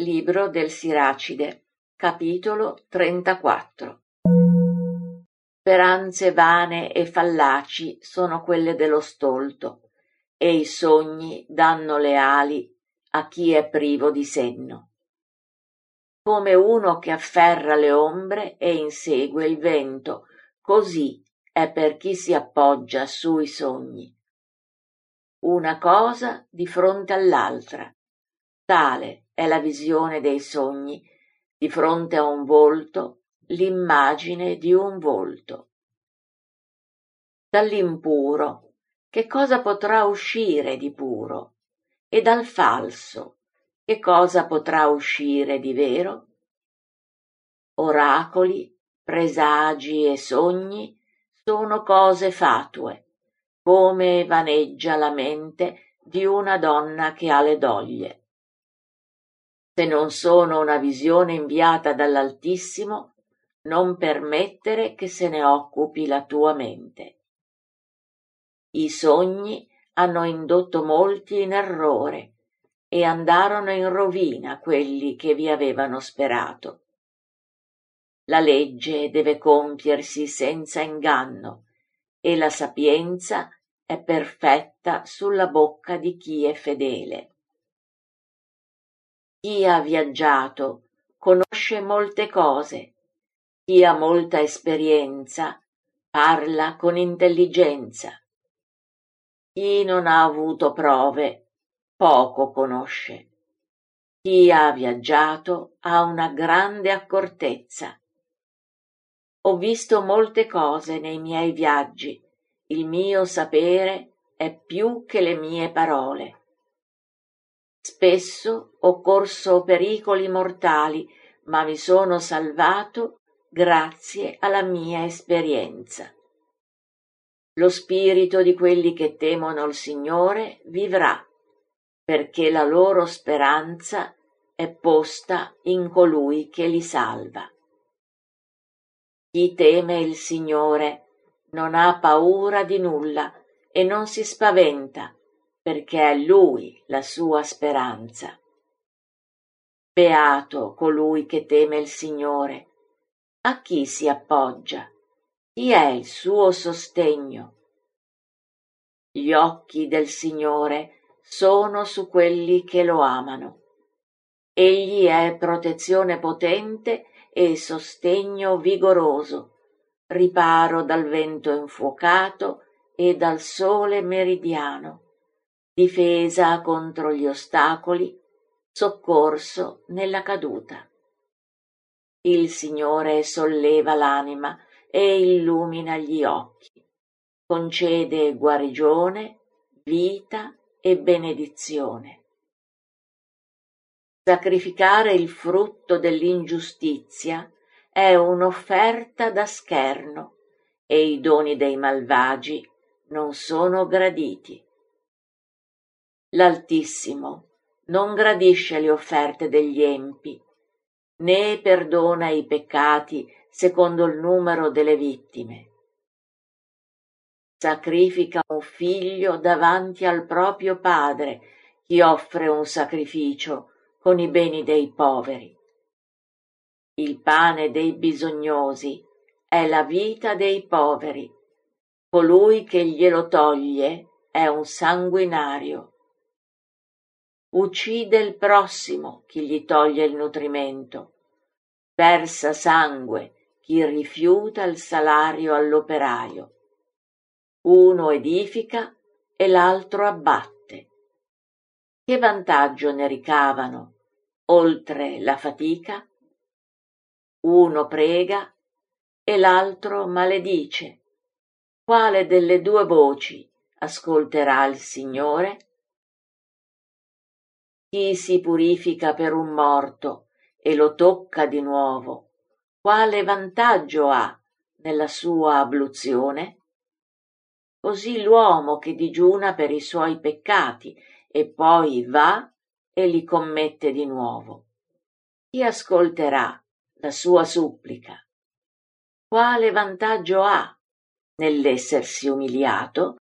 Libro del Siracide, capitolo 34. Speranze vane e fallaci sono quelle dello stolto, e i sogni danno le ali a chi è privo di senno. Come uno che afferra le ombre e insegue il vento, così è per chi si appoggia sui sogni. Una cosa di fronte all'altra. Tale è la visione dei sogni, di fronte a un volto, l'immagine di un volto. Dall'impuro, che cosa potrà uscire di puro? E dal falso, che cosa potrà uscire di vero? Oracoli, presagi e sogni sono cose fatue, come vaneggia la mente di una donna che ha le doglie. Se non sono una visione inviata dall'Altissimo, non permettere che se ne occupi la tua mente. I sogni hanno indotto molti in errore e andarono in rovina quelli che vi avevano sperato. La legge deve compiersi senza inganno e la sapienza è perfetta sulla bocca di chi è fedele. Chi ha viaggiato conosce molte cose, chi ha molta esperienza parla con intelligenza. Chi non ha avuto prove poco conosce. Chi ha viaggiato ha una grande accortezza. Ho visto molte cose nei miei viaggi, il mio sapere è più che le mie parole. Spesso ho corso pericoli mortali, ma mi sono salvato grazie alla mia esperienza. Lo spirito di quelli che temono il Signore vivrà, perché la loro speranza è posta in colui che li salva. Chi teme il Signore non ha paura di nulla e non si spaventa, perché è Lui la sua speranza. Beato colui che teme il Signore. A chi si appoggia? Chi è il suo sostegno? Gli occhi del Signore sono su quelli che lo amano. Egli è protezione potente e sostegno vigoroso, riparo dal vento infuocato e dal sole meridiano, difesa contro gli ostacoli, soccorso nella caduta. Il Signore solleva l'anima e illumina gli occhi, concede guarigione, vita e benedizione. Sacrificare il frutto dell'ingiustizia è un'offerta da scherno e i doni dei malvagi non sono graditi. L'Altissimo non gradisce le offerte degli empi, né perdona i peccati secondo il numero delle vittime. Sacrifica un figlio davanti al proprio padre chi offre un sacrificio con i beni dei poveri. Il pane dei bisognosi è la vita dei poveri. Colui che glielo toglie è un sanguinario. Uccide il prossimo chi gli toglie il nutrimento. Versa sangue chi rifiuta il salario all'operaio. Uno edifica e l'altro abbatte. Che vantaggio ne ricavano, oltre la fatica? Uno prega e l'altro maledice. Quale delle due voci ascolterà il Signore? Chi si purifica per un morto e lo tocca di nuovo, quale vantaggio ha nella sua abluzione? Così l'uomo che digiuna per i suoi peccati e poi va e li commette di nuovo. Chi ascolterà la sua supplica? Quale vantaggio ha nell'essersi umiliato?